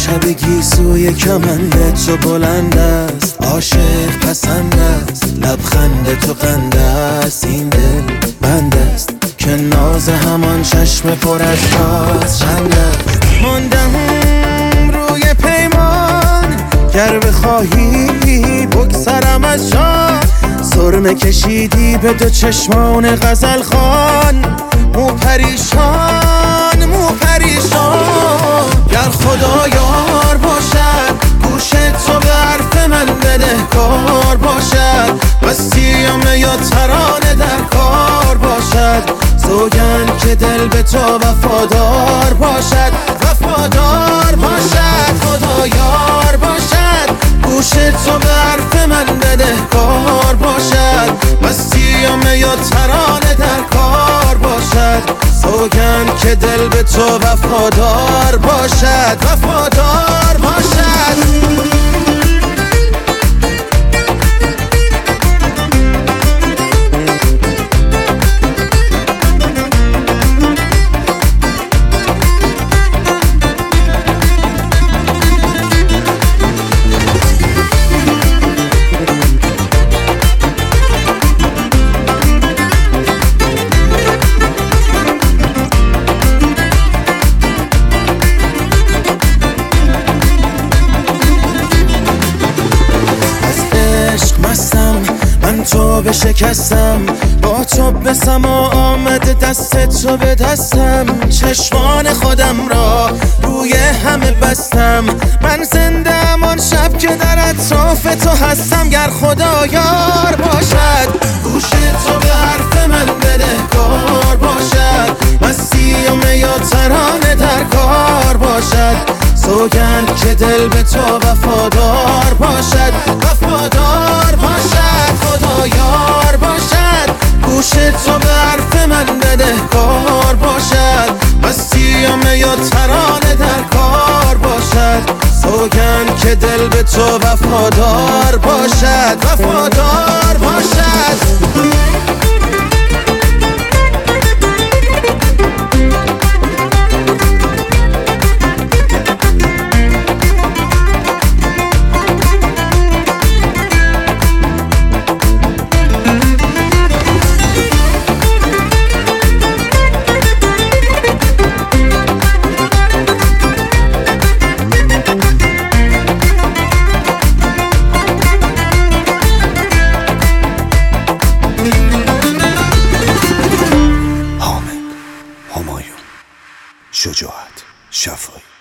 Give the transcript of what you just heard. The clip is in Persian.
شب گیسوی کمند تو بلند است، عاشق پسند است، لبخند تو قند است، این دل بند است که ناز همان چشم پر از راز چند است. ماندم روی پیمان، گر بخواهی بگذرم از جان. سرمه کشیدی به دو چشمان غزل خوان، مو پریشان مو پریشان. گر خدا یار باشد گوش تو به حرف من بدهکار باشد، بسیم یا ترانه در کار باشد. سوگند که دل به تو وفادار باشد، وفادار باشد. خدا یار باشد گوش تو به حرف من بدهکار باشد، بسیم یا ترانه در کار باشد. سوگند که دل به تو وفادار باشد، وفادار باشد. تو بشکستم، با تو به سما آمده دست تو به دستم. چشمان خودم را روی همه بستم، من زندم آن شب که در اطراف تو هستم. گر خدا یار باشد گوش تو به حرف من بدهکار باشد، مسیم یا ترانه در کار باشد. سوگند که دل به تو وفادار باشد، وفادار باشد. خدا یار باشد گوش تو به حرف من بدهکار باشد، مسیم یا ترانه در کار باشد. سوگند که دل به تو وفادار باشد، وفادار باشد. شجاعت شفایی.